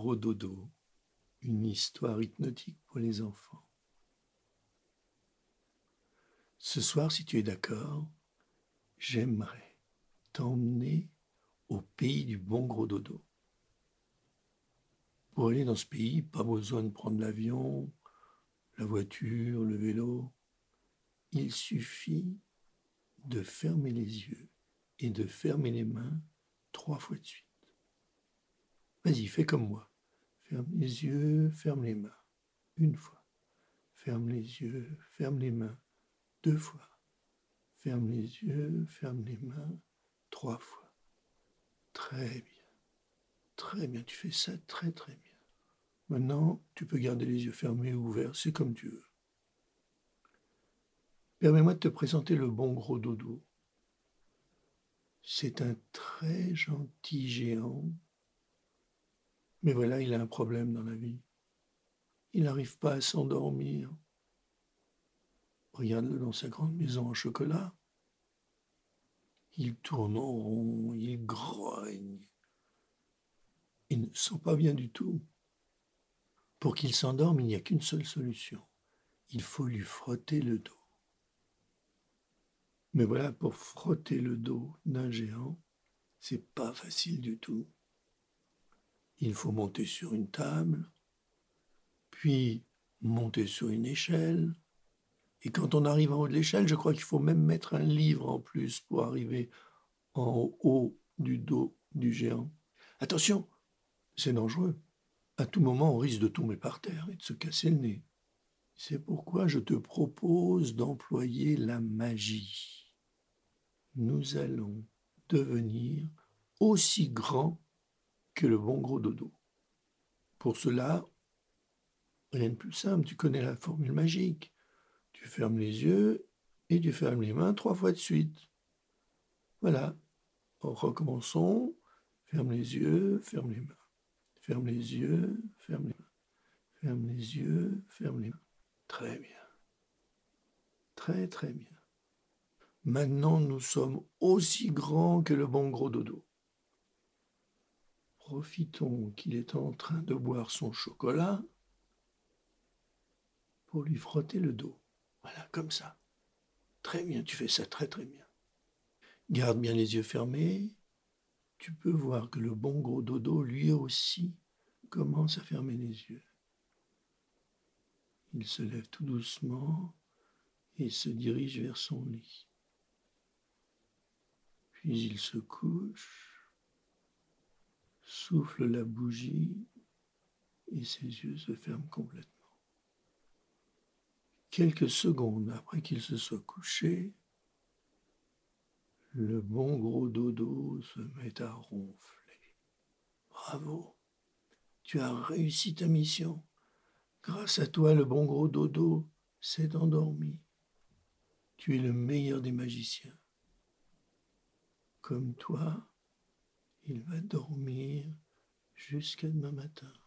gros dodo, une histoire hypnotique pour les enfants. Ce soir, si tu es d'accord, j'aimerais t'emmener au pays du bon gros dodo. Pour aller dans ce pays, pas besoin de prendre l'avion, la voiture, le vélo. Il suffit de fermer les yeux et de fermer les mains 3 fois de suite. Vas-y, fais comme moi. Ferme les yeux, ferme les mains. 1 fois. Ferme les yeux, ferme les mains. 2 fois. Ferme les yeux, ferme les mains. 3 fois. Très bien. Très bien, tu fais ça très très bien. Maintenant, tu peux garder les yeux fermés ou ouverts, c'est comme tu veux. Permets-moi de te présenter le bon gros dodo. C'est un très gentil géant. Mais voilà, il a un problème dans la vie. Il n'arrive pas à s'endormir. Regarde-le dans sa grande maison en chocolat. Il tourne en rond, il grogne. Il ne sent pas bien du tout. Pour qu'il s'endorme, il n'y a qu'une seule solution. Il faut lui frotter le dos. Mais voilà, pour frotter le dos d'un géant, c'est pas facile du tout. Il faut monter sur une table, puis monter sur une échelle. Et quand on arrive en haut de l'échelle, je crois qu'il faut même mettre un livre en plus pour arriver en haut du dos du géant. Attention, c'est dangereux. À tout moment, on risque de tomber par terre et de se casser le nez. C'est pourquoi je te propose d'employer la magie. Nous allons devenir aussi grands que le bon gros dodo. Pour cela, rien de plus simple, tu connais la formule magique. Tu fermes les yeux et tu fermes les mains 3 fois de suite. Voilà, recommençons. Ferme les yeux, ferme les mains. Ferme les yeux, ferme les mains. Ferme les yeux, ferme les mains. Très bien. Très très bien. Maintenant, nous sommes aussi grands que le bon gros dodo. Profitons qu'il est en train de boire son chocolat pour lui frotter le dos. Voilà, comme ça. Très bien, tu fais ça très très bien. Garde bien les yeux fermés. Tu peux voir que le bon gros dodo, lui aussi, commence à fermer les yeux. Il se lève tout doucement et se dirige vers son lit. Puis il se couche, souffle la bougie et ses yeux se ferment complètement. Quelques secondes après qu'il se soit couché, le bon gros dodo se met à ronfler. Bravo, tu as réussi ta mission. Grâce à toi, le bon gros dodo s'est endormi. Tu es le meilleur des magiciens. Comme toi, il va dormir jusqu'à demain matin.